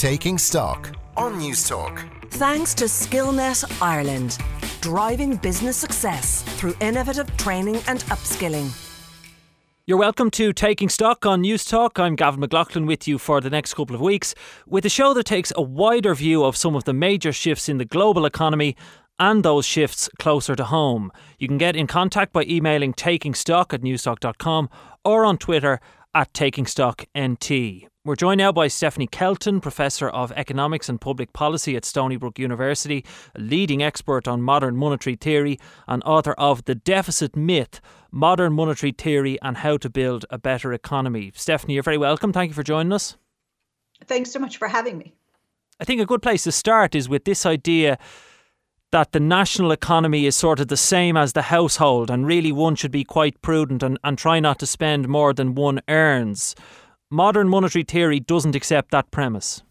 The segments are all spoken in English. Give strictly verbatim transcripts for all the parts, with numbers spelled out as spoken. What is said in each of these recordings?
Taking Stock on News Talk. Thanks to Skillnet Ireland, driving business success through innovative training and upskilling. You're welcome to Taking Stock on News Talk. I'm Gavin McLaughlin with you for the next couple of weeks with a show that takes a wider view of some of the major shifts in the global economy and those shifts closer to home. You can get in contact by emailing takingstock at newstalk dot com or on Twitter at takingstocknt. We're joined now by Stephanie Kelton, Professor of Economics and Public Policy at Stony Brook University, a leading expert on modern monetary theory and author of The Deficit Myth, Modern Monetary Theory and How to Build a Better Economy. Stephanie, you're very welcome. Thank you for joining us. Thanks so much for having me. I think a good place to start is with this idea that the national economy is sort of the same as the household, and really one should be quite prudent and, and try not to spend more than one earns. Modern monetary theory doesn't accept that premise.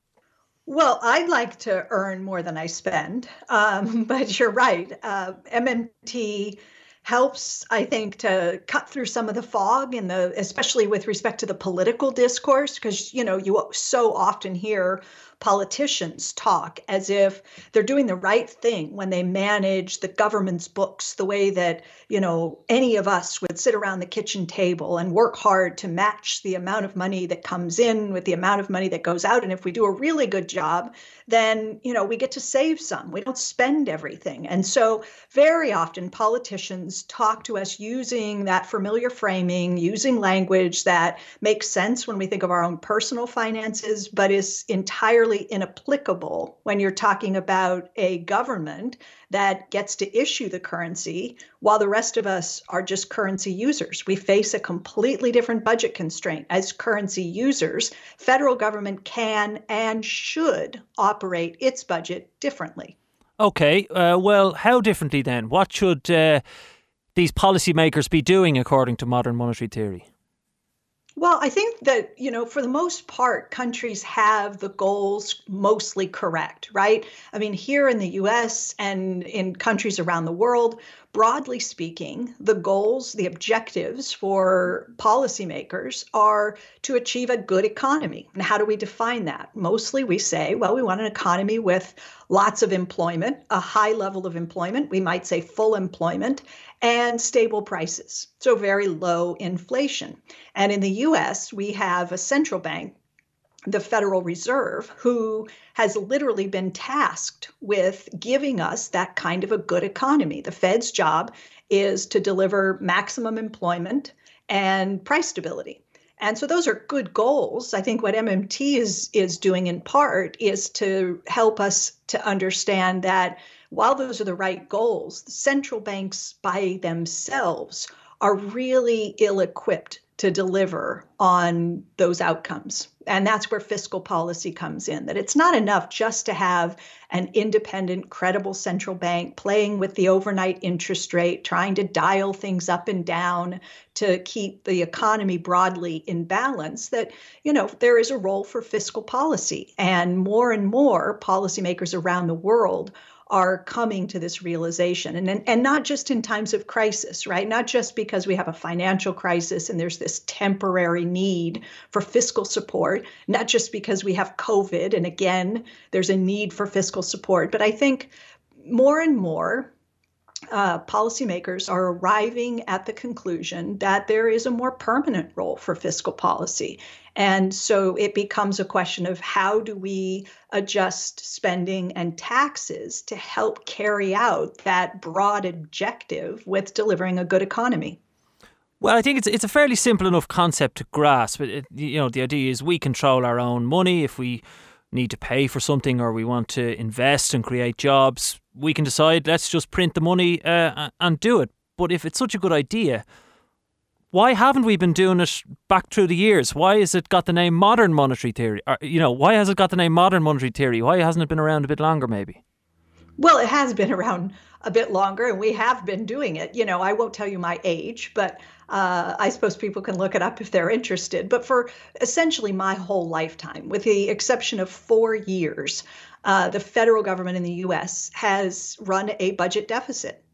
Well, I'd like to earn more than I spend, um, but you're right. Uh, M M T helps, I think, to cut through some of the fog in the, especially with respect to the political discourse, because, you know, you so often hear politicians talk as if they're doing the right thing when they manage the government's books the way that, you know, any of us would sit around the kitchen table and work hard to match the amount of money that comes in with the amount of money that goes out. And if we do a really good job, then, you know, we get to save some. We don't spend everything. And so very often politicians talk to us using that familiar framing, using language that makes sense when we think of our own personal finances, but is entirely inapplicable when you're talking about a government that gets to issue the currency while the rest of us are just currency users. We face a completely different budget constraint. As currency users, federal government can and should operate its budget differently. Okay, uh, well, how differently then? What should uh, these policymakers be doing according to modern monetary theory? Well, I think that, you know, for the most part, countries have the goals mostly correct, right? I mean, here in the U S and in countries around the world, broadly speaking, the goals, the objectives for policymakers are to achieve a good economy. And how do we define that? Mostly we say, well, we want an economy with lots of employment, a high level of employment, we might say full employment, and stable prices. So very low inflation. And in the U S, we have a central bank, the Federal Reserve, who has literally been tasked with giving us that kind of a good economy. The Fed's job is to deliver maximum employment and price stability. And so those are good goals. I think what M M T is, is doing in part is to help us to understand that while those are the right goals, the central banks by themselves are really ill-equipped to deliver on those outcomes. And that's where fiscal policy comes in, that it's not enough just to have an independent, credible central bank playing with the overnight interest rate, trying to dial things up and down to keep the economy broadly in balance, that, you know, there is a role for fiscal policy. And more and more policymakers around the world are coming to this realization, and, and and not just in times of crisis, right? Not just because we have a financial crisis and there's this temporary need for fiscal support, not just because we have COVID and again, there's a need for fiscal support. But I think more and more uh, policymakers are arriving at the conclusion that there is a more permanent role for fiscal policy. And so it becomes a question of how do we adjust spending and taxes to help carry out that broad objective with delivering a good economy. Well, I think it's it's a fairly simple enough concept to grasp. It, you know, the idea is we control our own money. If we need to pay for something or we want to invest and create jobs, we can decide, let's just print the money uh, and do it. But if it's such a good idea, why haven't we been doing it back through the years? Why has it got the name modern monetary theory? Or, you know, why has it got the name modern monetary theory? Why hasn't it been around a bit longer, maybe? Well, it has been around a bit longer, and we have been doing it. You know, I won't tell you my age, but uh, I suppose people can look it up if they're interested. But for essentially my whole lifetime, with the exception of four years, uh, the federal government in the U S has run a budget deficit.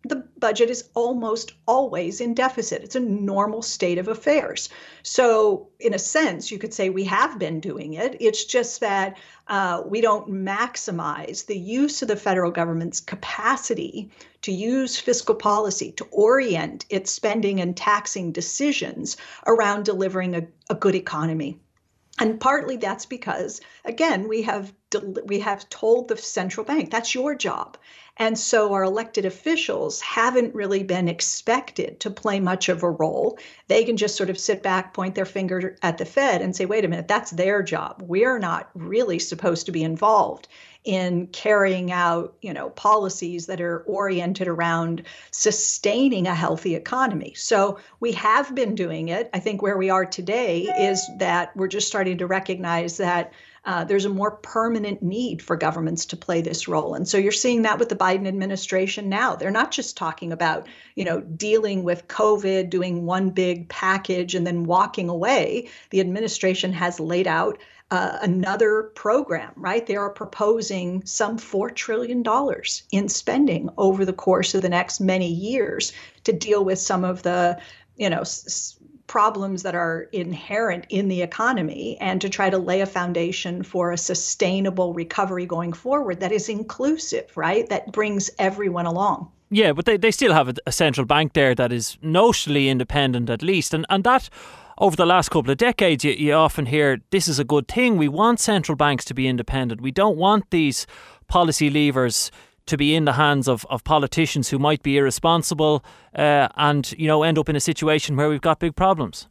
the budget is almost always in deficit. It's a normal state of affairs. So in a sense, you could say we have been doing it. It's just that uh, we don't maximize the use of the federal government's capacity to use fiscal policy to orient its spending and taxing decisions around delivering a, a good economy. And partly that's because, again, we have we have told the central bank, that's your job. And so our elected officials haven't really been expected to play much of a role. They can just sort of sit back, point their finger at the Fed and say, wait a minute, that's their job. We're not really supposed to be involved in carrying out, you know, policies that are oriented around sustaining a healthy economy. So we have been doing it. I think where we are today is that we're just starting to recognize that uh, there's a more permanent need for governments to play this role. And so you're seeing that with the Biden administration now. They're not just talking about, you know, dealing with COVID, doing one big package and then walking away. The administration has laid out Uh, another program, right? They are proposing some four trillion dollars in spending over the course of the next many years to deal with some of the, you know, s- problems that are inherent in the economy and to try to lay a foundation for a sustainable recovery going forward that is inclusive, right? That brings everyone along. Yeah, but they, they still have a, a central bank there that is notionally independent at least. And, and that, over the last couple of decades, you, you often hear this is a good thing. We want central banks to be independent. We don't want these policy levers to be in the hands of, of politicians who might be irresponsible uh, and, you know, end up in a situation where we've got big problems.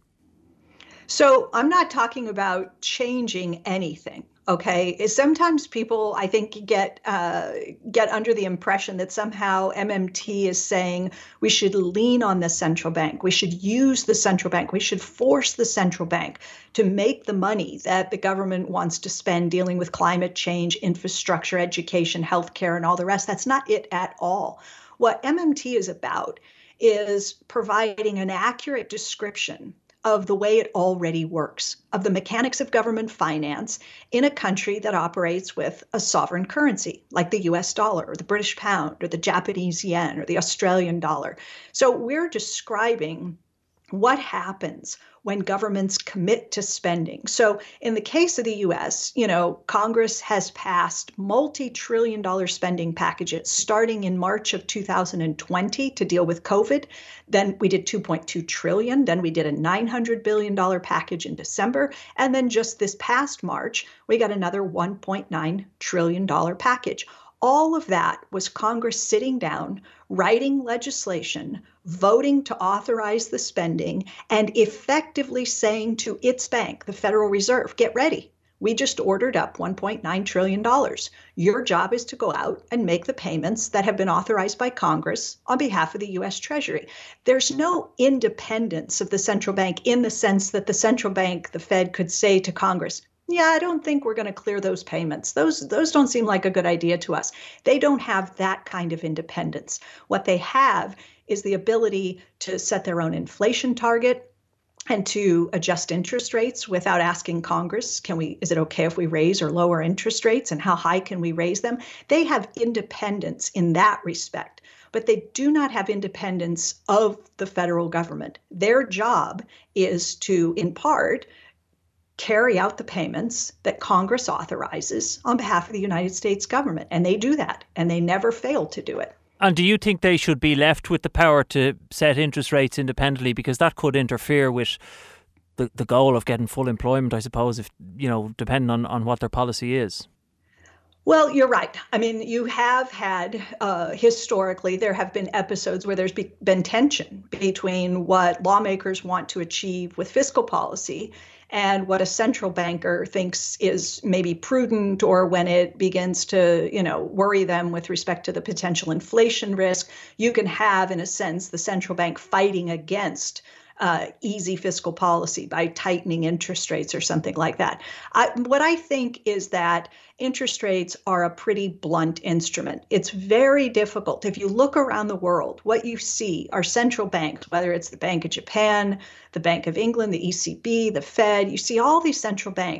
So I'm not talking about changing anything. Okay, is sometimes people, I think, get uh, get under the impression that somehow M M T is saying we should lean on the central bank, we should use the central bank, we should force the central bank to make the money that the government wants to spend dealing with climate change, infrastructure, education, healthcare, and all the rest. That's not it at all. What M M T is about is providing an accurate description of the way it already works, of the mechanics of government finance in a country that operates with a sovereign currency, like the U S dollar or the British pound or the Japanese yen or the Australian dollar. So we're describing what happens when governments commit to spending. So in the case of the U S, you know, Congress has passed multi-trillion dollar spending packages starting in March of two thousand twenty to deal with COVID. Then we did two point two trillion. Then we did a nine hundred billion dollars package in December. And then just this past March, we got another one point nine trillion dollars package. All of that was Congress sitting down, writing legislation, voting to authorize the spending, and effectively saying to its bank, the Federal Reserve, get ready. We just ordered up one point nine trillion dollars. Your job is to go out and make the payments that have been authorized by Congress on behalf of the U S Treasury. There's no independence of the central bank in the sense that the central bank, the Fed, could say to Congress, yeah, I don't think we're going to clear those payments. Those those don't seem like a good idea to us. They don't have that kind of independence. What they have is the ability to set their own inflation target and to adjust interest rates without asking Congress, can we, is it okay if we raise or lower interest rates, and how high can we raise them? They have independence in that respect, but they do not have independence of the federal government. Their job is to, in part, carry out the payments that Congress authorizes on behalf of the United States government. And they do that, and they never fail to do it. And do you think they should be left with the power to set interest rates independently? Because that could interfere with the, the goal of getting full employment, I suppose, if, you know, depending on, on what their policy is. Well, you're right. I mean, you have had, uh, historically, there have been episodes where there's be- been tension between what lawmakers want to achieve with fiscal policy and what a central banker thinks is maybe prudent, or when it begins to, you know, worry them with respect to the potential inflation risk. You can have, in a sense, the central bank fighting against Uh, easy fiscal policy by tightening interest rates or something like that. I, what I think is that interest rates are a pretty blunt instrument. It's very difficult. If you look around the world, what you see are central banks, whether it's the Bank of Japan, the Bank of England, the E C B, the Fed, you see all these central banks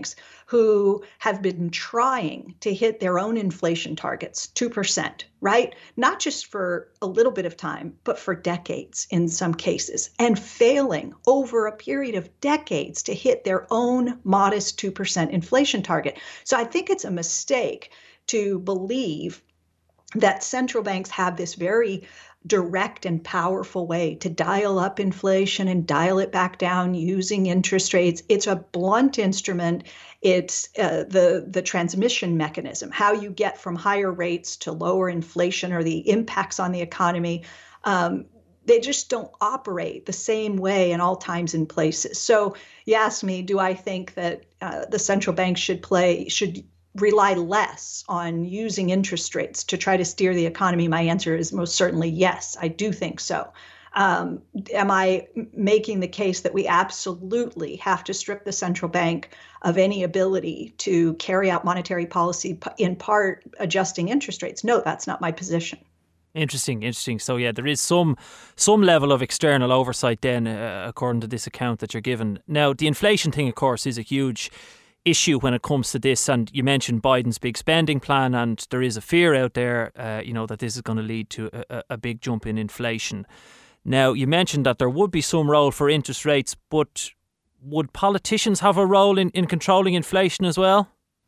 who have been trying to hit their own inflation targets, two percent, right? Not just for a little bit of time, but for decades in some cases, and failing over a period of decades to hit their own modest two percent inflation target. So I think it's a mistake to believe that central banks have this very direct and powerful way to dial up inflation and dial it back down using interest rates. It's a blunt instrument. It's uh, the, the transmission mechanism, how you get from higher rates to lower inflation or the impacts on the economy. Um, they just don't operate the same way in all times and places. So you ask me, do I think that uh, the central bank should play, should rely less on using interest rates to try to steer the economy? My answer is most certainly yes, I do think so. Um, am I making the case that we absolutely have to strip the central bank of any ability to carry out monetary policy, in part adjusting interest rates? No, that's not my position. Interesting, interesting. So yeah, there is some some level of external oversight then, uh, according to this account that you're given. Now, the inflation thing, of course, is a huge issue when it comes to this, and you mentioned Biden's big spending plan, and there is a fear out there, uh, you know, that this is going to lead to a, a big jump in inflation. Now, you mentioned that there would be some role for interest rates, but would politicians have a role in, in controlling inflation as well?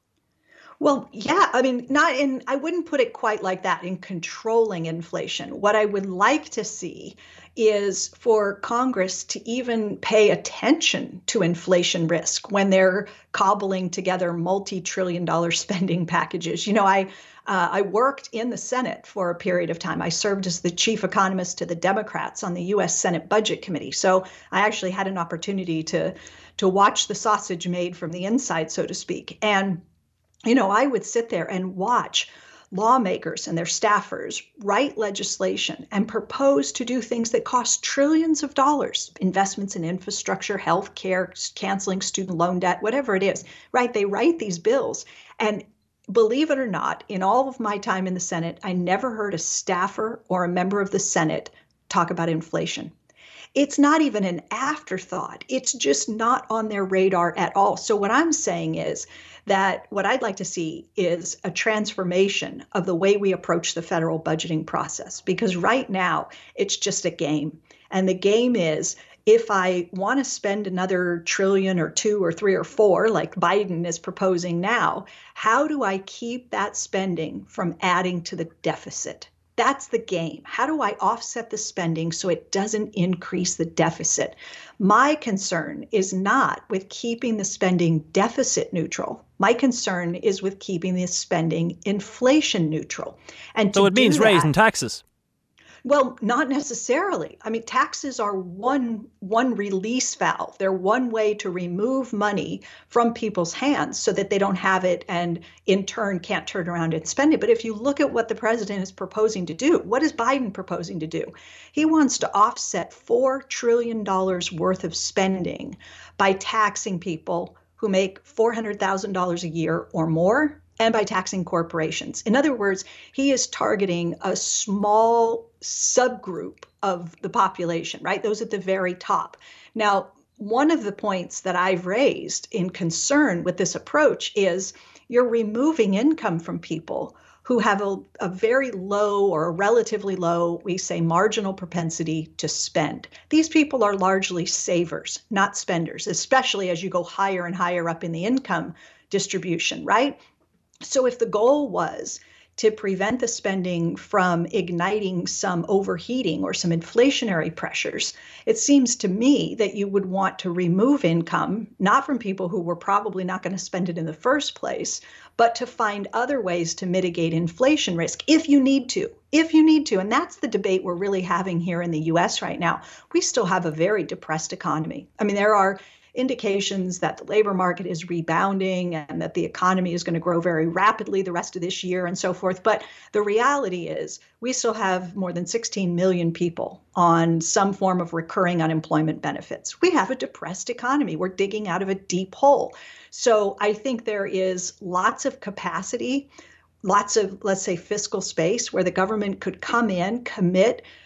Well, yeah, I mean, not in, I wouldn't put it quite like that, in controlling inflation. What I would like to see is for Congress to even pay attention to inflation risk when they're cobbling together multi-trillion dollar spending packages. You know, I uh, I worked in the Senate for a period of time. I served as the chief economist to the Democrats on the U S Senate Budget Committee. So I actually had an opportunity to to watch the sausage made from the inside, so to speak. And you know, I would sit there and watch lawmakers and their staffers write legislation and propose to do things that cost trillions of dollars, investments in infrastructure, health care, canceling student loan debt, whatever it is, right? They write these bills. And believe it or not, in all of my time in the Senate, I never heard a staffer or a member of the Senate talk about inflation. It's not even an afterthought. It's just not on their radar at all. So what I'm saying is that what I'd like to see is a transformation of the way we approach the federal budgeting process, because right now it's just a game. And the game is, if I want to spend another trillion or two or three or four, like Biden is proposing now, how do I keep that spending from adding to the deficit? That's the game. How do I offset the spending so it doesn't increase the deficit? My concern is not with keeping the spending deficit neutral. My concern is with keeping the spending inflation neutral. And so it means that, raising taxes. Well, not necessarily. I mean, taxes are one one release valve. They're one way to remove money from people's hands so that they don't have it and in turn can't turn around and spend it. But if you look at what the president is proposing to do, what is Biden proposing to do? He wants to offset four trillion dollars worth of spending by taxing people who make four hundred thousand dollars a year or more, and by taxing corporations. In other words, he is targeting a small subgroup of the population, right? Those at the very top. Now, one of the points that I've raised in concern with this approach is you're removing income from people who have a, a very low or a relatively low, we say, marginal propensity to spend. These people are largely savers, not spenders, especially as you go higher and higher up in the income distribution, right? So if the goal was to prevent the spending from igniting some overheating or some inflationary pressures, it seems to me that you would want to remove income, not from people who were probably not going to spend it in the first place, but to find other ways to mitigate inflation risk if you need to, if you need to. And that's the debate we're really having here in the U S right now. We still have a very depressed economy. I mean, there are indications that the labor market is rebounding and that the economy is going to grow very rapidly the rest of this year and so forth. But the reality is we still have more than sixteen million people on some form of recurring unemployment benefits. We have a depressed economy. We're digging out of a deep hole. So I think there is lots of capacity, lots of, let's say, fiscal space where the government could come in, commit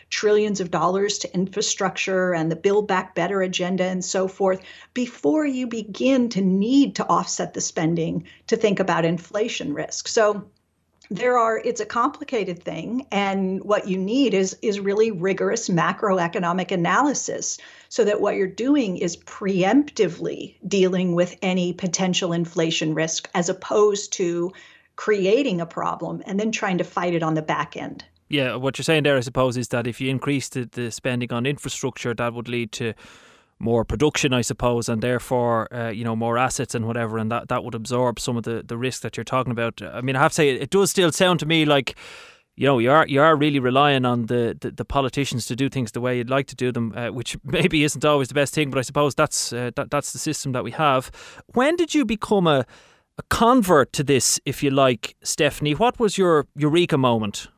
trillions of dollars to infrastructure and the Build Back Better agenda and so forth before you begin to need to offset the spending to think about inflation risk. So there are, it's a complicated thing. And what you need is, is really rigorous macroeconomic analysis so that what you're doing is preemptively dealing with any potential inflation risk as opposed to creating a problem and then trying to fight it on the back end. Yeah, what you're saying there, I suppose, is that if you increase the, the spending on infrastructure, that would lead to more production, I suppose, and therefore, uh, you know, more assets and whatever, and that, that would absorb some of the, the risk that you're talking about. I mean, I have to say, it does still sound to me like, you know, you are you are really relying on the, the, the politicians to do things the way you'd like to do them, uh, which maybe isn't always the best thing, but I suppose that's uh, that, that's the system that we have. When did you become a, a convert to this, if you like, Stephanie? What was your eureka moment?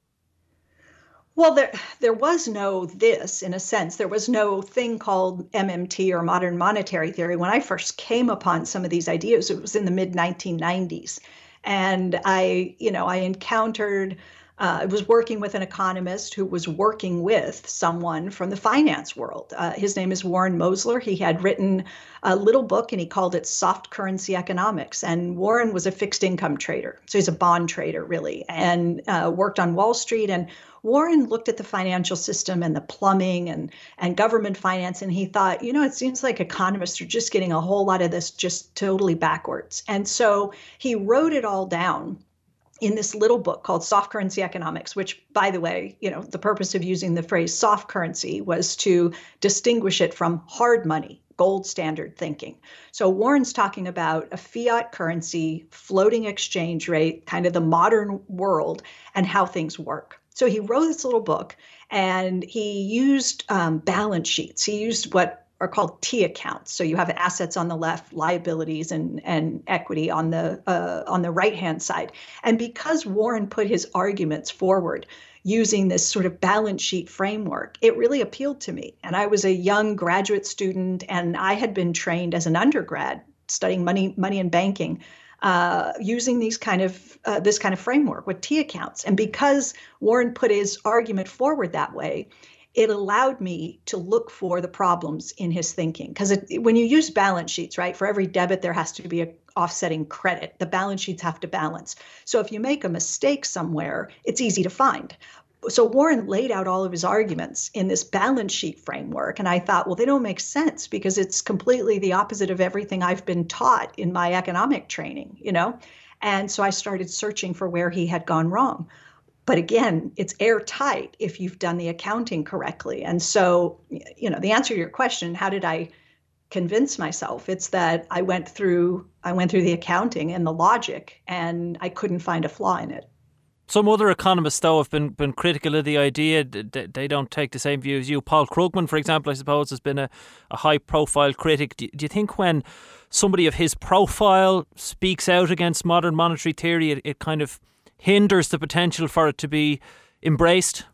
Well, there there was no this, in a sense. There was no thing called M M T or modern monetary theory. When I first came upon some of these ideas, it was in the mid nineteen nineties. And I, you know, I encountered, uh, I was working with an economist who was working with someone from the finance world. Uh, his name is Warren Mosler. He had written a little book and he called it Soft Currency Economics. And Warren was a fixed income trader. So he's a bond trader, really, and uh, worked on Wall Street. And Warren looked at the financial system and the plumbing and, and government finance, and he thought, you know, it seems like economists are just getting a whole lot of this just totally backwards. And so he wrote it all down in this little book called Soft Currency Economics, which, by the way, you know, the purpose of using the phrase soft currency was to distinguish it from hard money, gold standard thinking. So Warren's talking about a fiat currency, floating exchange rate, kind of the modern world and how things work. So he wrote this little book and he used um, balance sheets. He used what are called T accounts. So you have assets on the left, liabilities and, and equity on the uh, on the right-hand side. And because Warren put his arguments forward using this sort of balance sheet framework, it really appealed to me. And I was a young graduate student and I had been trained as an undergrad studying money, money and banking. Uh, using these kind of uh, this kind of framework with T accounts. And because Warren put his argument forward that way, it allowed me to look for the problems in his thinking. Because when you use balance sheets, right, for every debit, there has to be an offsetting credit. The balance sheets have to balance. So if you make a mistake somewhere, it's easy to find. So Warren laid out all of his arguments in this balance sheet framework. And I thought, well, they don't make sense because it's completely the opposite of everything I've been taught in my economic training, you know? And so I started searching for where he had gone wrong. But again, it's airtight if you've done the accounting correctly. And so, you know, the answer to your question, how did I convince myself? It's that I went through, I went through the accounting and the logic and I couldn't find a flaw in it. Some other economists, though, have been, been critical of the idea. They don't take the same view as you. Paul Krugman, for example, I suppose, has been a, a high-profile critic. Do, do you think when somebody of his profile speaks out against modern monetary theory, it, it kind of hinders the potential for it to be embraced?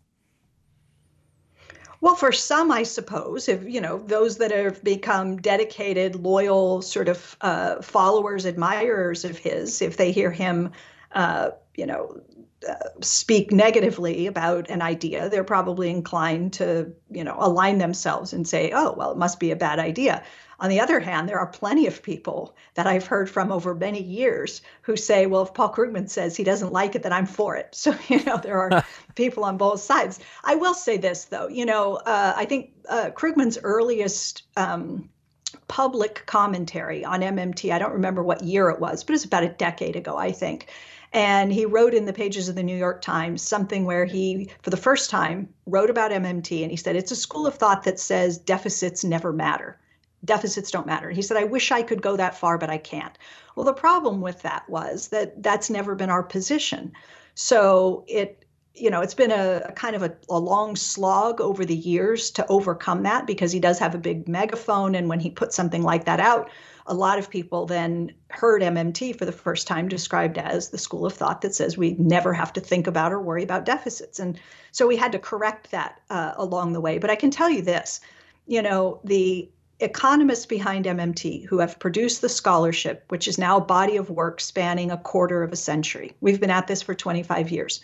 Well, for some, I suppose, if, you know, those that have become dedicated, loyal sort of uh, followers, admirers of his, if they hear him, uh, you know, Uh, speak negatively about an idea, they're probably inclined to, you know, align themselves and say, oh, well, it must be a bad idea. On the other hand, there are plenty of people that I've heard from over many years who say, well, if Paul Krugman says he doesn't like it, then I'm for it. So, you know, there are people on both sides. I will say this, though, you know, uh, I think uh, Krugman's earliest um, public commentary on M M T, I don't remember what year it was, but it's about a decade ago, I think. And he wrote in the pages of the New York Times something where he, for the first time, wrote about M M T. And he said, it's a school of thought that says deficits never matter. Deficits don't matter. He said, I wish I could go that far, but I can't. Well, the problem with that was that that's never been our position. So it, you know, it's been a, a kind of a, a long slog over the years to overcome that because he does have a big megaphone. And when he put something like that out, a lot of people then heard M M T for the first time described as the school of thought that says we never have to think about or worry about deficits. And so we had to correct that uh, along the way. But I can tell you this, you know, the economists behind M M T who have produced the scholarship, which is now a body of work spanning a quarter of a century. We've been at this for twenty-five years.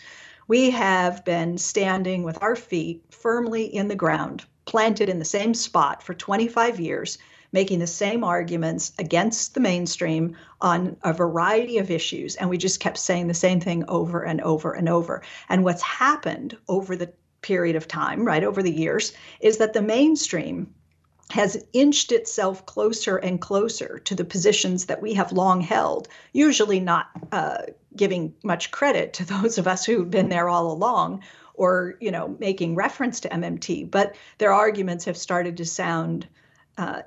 We have been standing with our feet firmly in the ground, planted in the same spot for twenty-five years, making the same arguments against the mainstream on a variety of issues. And we just kept saying the same thing over and over and over. And what's happened over the period of time, right, over the years, is that the mainstream has inched itself closer and closer to the positions that we have long held, usually not uh, giving much credit to those of us who've been there all along, or, you know, making reference to M M T. But their arguments have started to sound uh,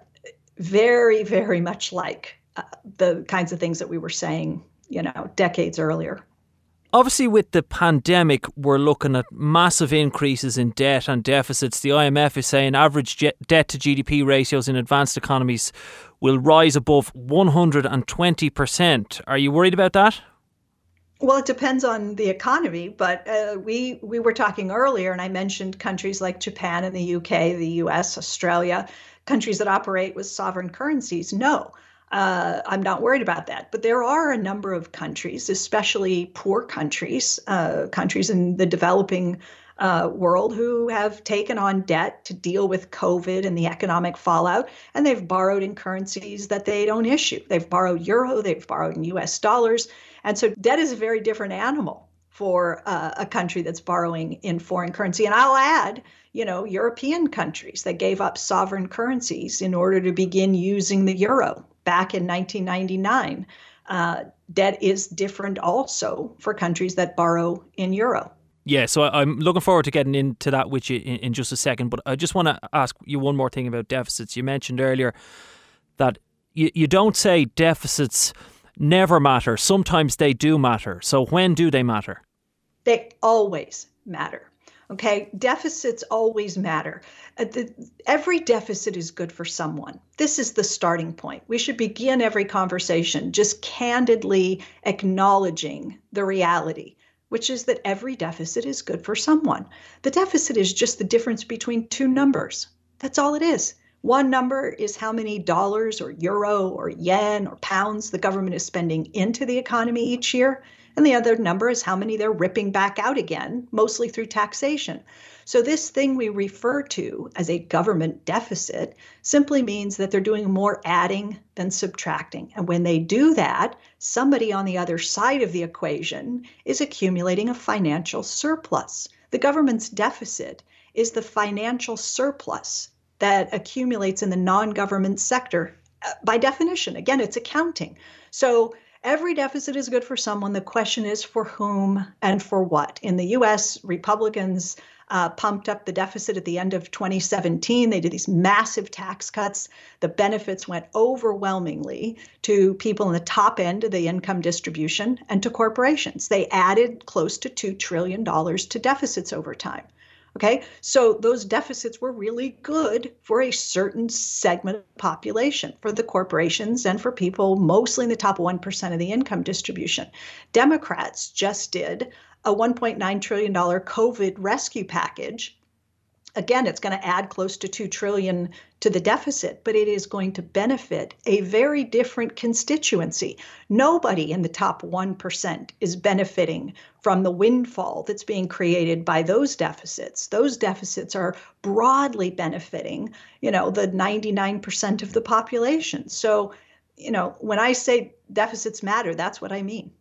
very, very much like uh, the kinds of things that we were saying, you know, decades earlier. Obviously, with the pandemic, we're looking at massive increases in debt and deficits. The I M F is saying average je- debt to G D P ratios in advanced economies will rise above one hundred twenty percent. Are you worried about that? Well, it depends on the economy, but uh, we we were talking earlier, and I mentioned countries like Japan and the U K, the U S, Australia, countries that operate with sovereign currencies. No. Uh, I'm not worried about that. But there are a number of countries, especially poor countries, uh, countries in the developing uh, world, who have taken on debt to deal with COVID and the economic fallout, and they've borrowed in currencies that they don't issue. They've borrowed euro, they've borrowed in U S dollars. And so debt is a very different animal for uh, a country that's borrowing in foreign currency. And I'll add, you know, European countries that gave up sovereign currencies in order to begin using the euro back in nineteen ninety-nine. Uh, debt is different also for countries that borrow in euro. Yeah, so I'm looking forward to getting into that with you in, in just a second. But I just want to ask you one more thing about deficits. You mentioned earlier that you, you don't say deficits never matter. Sometimes they do matter. So when do they matter? They always matter. Okay, deficits always matter. Uh, the, every deficit is good for someone. This is the starting point. We should begin every conversation just candidly acknowledging the reality, which is that every deficit is good for someone. The deficit is just the difference between two numbers. That's all it is. One number is how many dollars or euro or yen or pounds the government is spending into the economy each year. And the other number is how many they're ripping back out again, mostly through taxation. So this thing we refer to as a government deficit simply means that they're doing more adding than subtracting. And when they do that, somebody on the other side of the equation is accumulating a financial surplus. The government's deficit is the financial surplus that accumulates in the non-government sector. By definition, again, it's accounting. So every deficit is good for someone. The question is for whom and for what. In the U S, Republicans uh, pumped up the deficit at the end of twenty seventeen. They did these massive tax cuts. The benefits went overwhelmingly to people in the top end of the income distribution and to corporations. They added close to two trillion dollars to deficits over time. Okay, so those deficits were really good for a certain segment of the population, for the corporations and for people mostly in the top one percent of the income distribution. Democrats just did a one point nine trillion dollars COVID rescue package. Again, it's going to add close to two trillion dollars to the deficit, but it is going to benefit a very different constituency. Nobody in the top one percent is benefiting from the windfall that's being created by those deficits. Those deficits are broadly benefiting, you know, the ninety-nine percent of the population. So, you know, when I say deficits matter, that's what I mean.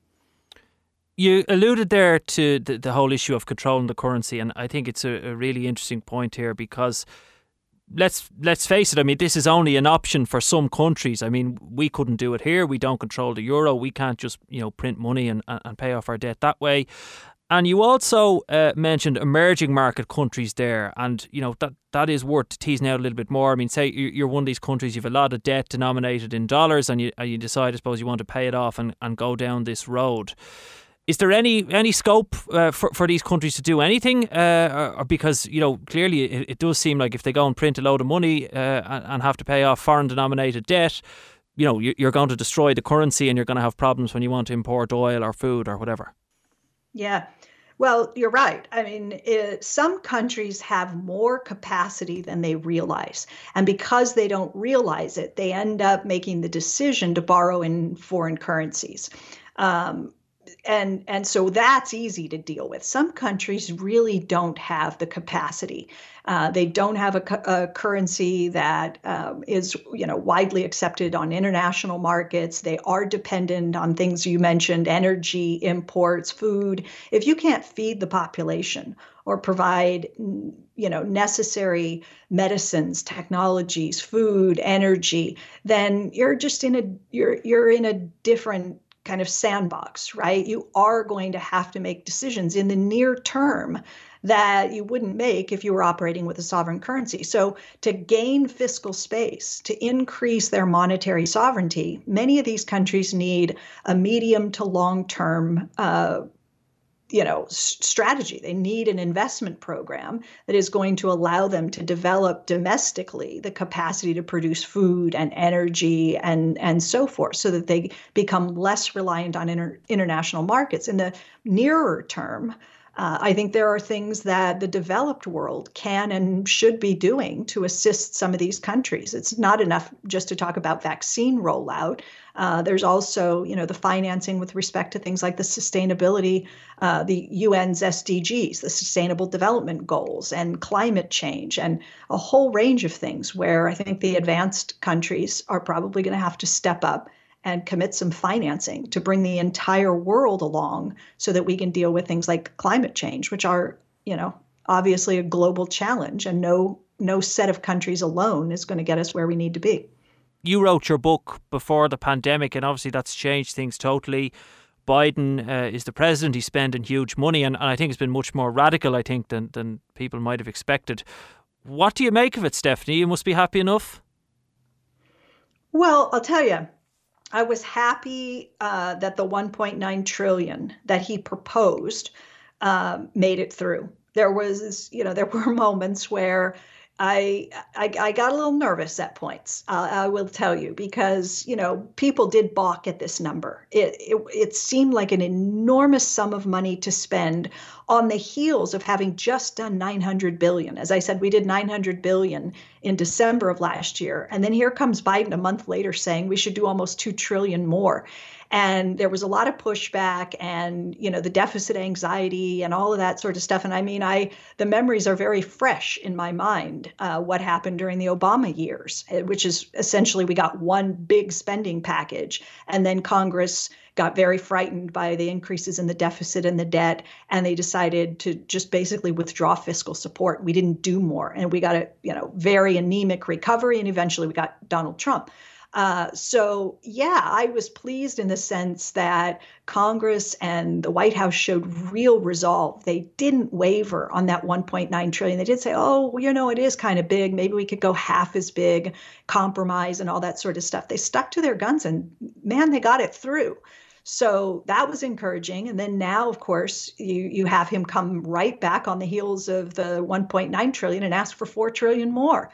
You alluded there to the, the whole issue of controlling the currency, and I think it's a, a really interesting point here because let's let's face it, I mean, this is only an option for some countries. I mean, we couldn't do it here. We don't control the euro. We can't just, you know, print money and, and pay off our debt that way. And you also uh, mentioned emerging market countries there, and, you know, that, that is worth teasing out a little bit more. I mean, say you're one of these countries, you have a lot of debt denominated in dollars, and you, and you decide, I suppose, you want to pay it off and, and go down this road. Is there any any scope uh, for, for these countries to do anything? Uh, or, or because, you know, clearly it, it does seem like if they go and print a load of money uh, and, and have to pay off foreign denominated debt, you know, you're going to destroy the currency and you're going to have problems when you want to import oil or food or whatever. Yeah, well, you're right. I mean, it, some countries have more capacity than they realize. And because they don't realize it, they end up making the decision to borrow in foreign currencies. Um, and and so that's easy to deal with. Some countries really don't have the capacity. Uh, they don't have a, a currency that um, is, you know, widely accepted on international markets. They are dependent on things you mentioned: energy, imports, food. If you can't feed the population or provide, you know, necessary medicines, technologies, food, energy, then you're just in a you're you're in a different kind of sandbox, right? You are going to have to make decisions in the near term that you wouldn't make if you were operating with a sovereign currency. So to gain fiscal space, to increase their monetary sovereignty, many of these countries need a medium to long-term uh, you know, s- strategy. They need an investment program that is going to allow them to develop domestically the capacity to produce food and energy and, and so forth, so that they become less reliant on inter- international markets. In the nearer term, Uh, I think there are things that the developed world can and should be doing to assist some of these countries. It's not enough just to talk about vaccine rollout. Uh, there's also, you know, the financing with respect to things like the sustainability, uh, the U N's S D Gs, the Sustainable Development Goals, and climate change, and a whole range of things where I think the advanced countries are probably going to have to step up and commit some financing to bring the entire world along so that we can deal with things like climate change, which are, you know, obviously a global challenge, and no no set of countries alone is going to get us where we need to be. You wrote your book before the pandemic, and obviously that's changed things totally. Biden uh, is the president. He's spending huge money, and, and I think it's been much more radical, I think, than, than people might have expected. What do you make of it, Stephanie? You must be happy enough. Well, I'll tell you, I was happy uh, that the one point nine trillion that he proposed uh, made it through. There was, you know, there were moments where I I, I got a little nervous at points. Uh, I will tell you, because, you know, people did balk at this number. It, it it seemed like an enormous sum of money to spend on the heels of having just done nine hundred billion. As I said, we did nine hundred billion in December of last year, and then here comes Biden a month later saying we should do almost two trillion more. And there was a lot of pushback and, you know, the deficit anxiety and all of that sort of stuff. And I mean, I the memories are very fresh in my mind, uh, what happened during the Obama years, which is essentially we got one big spending package, and then Congress got very frightened by the increases in the deficit and the debt, and they decided to just basically withdraw fiscal support. We didn't do more, and we got a, you know, very anemic recovery, and eventually we got Donald Trump. Uh, so, yeah, I was pleased in the sense that Congress and the White House showed real resolve. They didn't waver on that one point nine trillion. They did say, oh, well, you know, it is kind of big. Maybe we could go half as big, compromise and all that sort of stuff. They stuck to their guns, and man, they got it through. So that was encouraging. And then now, of course, you, you have him come right back on the heels of the one point nine trillion and ask for four trillion more.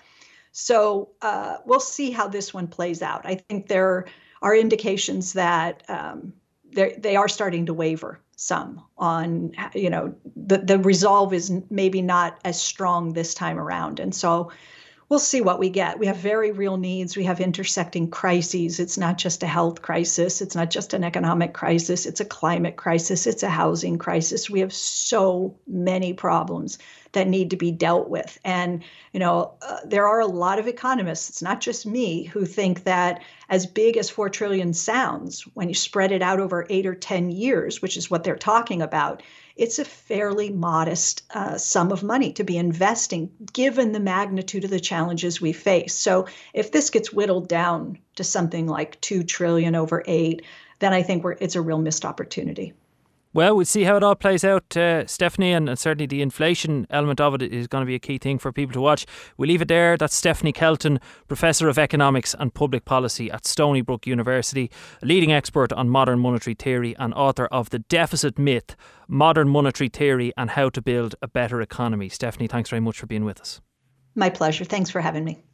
So uh, we'll see how this one plays out. I think there are indications that um, they are starting to waver some on, you know, the, the resolve is maybe not as strong this time around. And so we'll see what we get. We have very real needs. We have intersecting crises. It's not just a health crisis. It's not just an economic crisis. It's a climate crisis. It's a housing crisis. We have so many problems that need to be dealt with. And, you know, uh, there are a lot of economists, it's not just me, who think that as big as four trillion sounds, when you spread it out over eight or ten years, which is what they're talking about, it's a fairly modest uh, sum of money to be investing, given the magnitude of the challenges we face. So if this gets whittled down to something like two trillion over eight, then I think we're, it's a real missed opportunity. Well, we'll see how it all plays out, uh, Stephanie, and, and certainly the inflation element of it is going to be a key thing for people to watch. We'll leave it there. That's Stephanie Kelton, Professor of Economics and Public Policy at Stony Brook University, a leading expert on modern monetary theory and author of The Deficit Myth, Modern Monetary Theory and How to Build a Better Economy. Stephanie, thanks very much for being with us. My pleasure. Thanks for having me.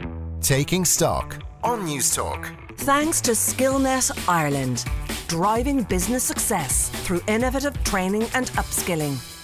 Taking Stock on News Talk. Thanks to Skillnet Ireland, driving business success through innovative training and upskilling.